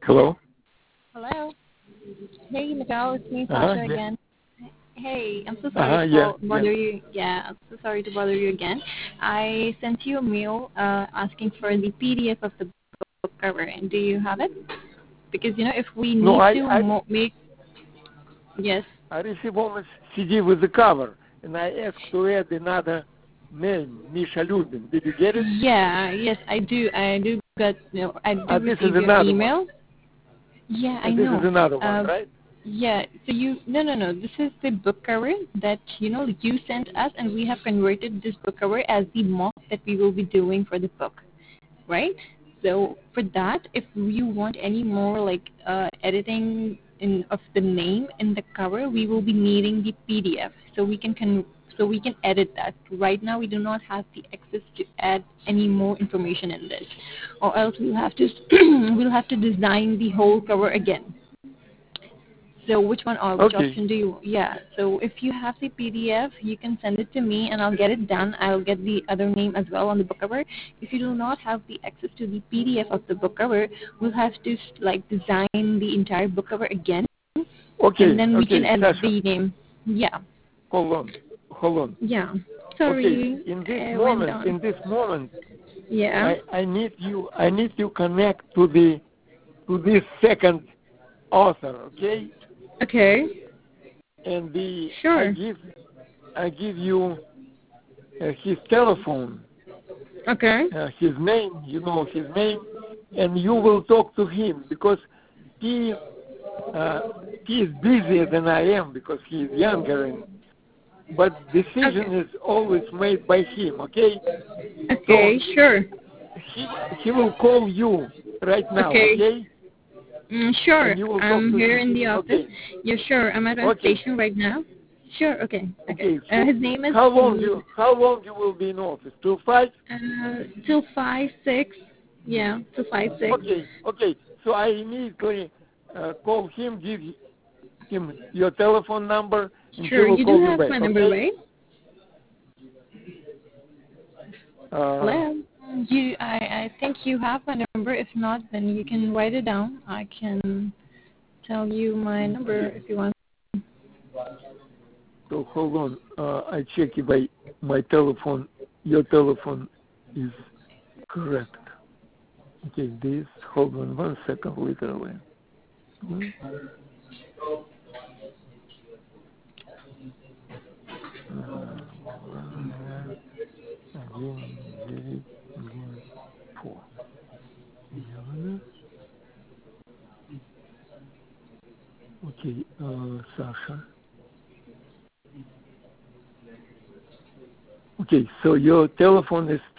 Hello? Hello. Hey, Nicole, it's me, Sasha, Yeah. again. Hey, I'm so sorry to bother you. Yeah, I'm so sorry to bother you again. I sent you a mail asking for the PDF of the book cover. And do you have it? Because, if we need to make... Yes. I received only CD with the cover, and I asked to add another name, Misha Lubin. Did you get it? Yeah, yes, I do. I do receive your email. One. Yeah, And I know. This is another one, right? Yeah, so no. This is the book cover that, you sent us, and we have converted this book cover as the mock that we will be doing for the book, right? So for that, if you want any more editing of the name in the cover, we will be needing the PDF so we can edit that. Right now, we do not have the access to add any more information in this, or else we'll have to we'll have to design the whole cover again. So which option do you? Yeah. So if you have the PDF, you can send it to me, and I'll get it done. I'll get the other name as well on the book cover. If you do not have the access to the PDF of the book cover, we'll have to design the entire book cover again. And then we can add the name. Yeah. Hold on. Yeah. Sorry. Okay. In this moment. Yeah. I need you connect to this second author. Okay. Okay. And Sure. I give you his telephone. Okay. His name, his name, and you will talk to him because he is busier than I am because he is younger, but decision is always made by him. Okay. Okay. So sure. He will call you right now. Okay. Sure. I'm here in the office. Okay. Yeah, sure. I'm at a station right now. Sure. Okay. Okay. So his name is. How long you will be in office? Till 5? Till 5, 6. Yeah, till 5, 6. Okay. So I immediately call him, give him your telephone number, and Sure. he will You call do you have back. my number, right? Hello. I think you have my number. If not, then you can write it down. I can tell you my number if you want. So hold on. I check if my telephone, your telephone is correct. Okay, hold on 1 second, literally. Again, 4. Okay, Sasha. Okay, so your telephone is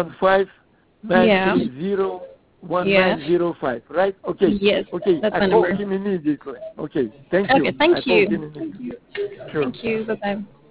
315-930-1905, right? Okay. Yes. Okay, That's I my call number. him immediately. Okay, thank you. Okay, thank you. Sure. Thank you. Bye-bye.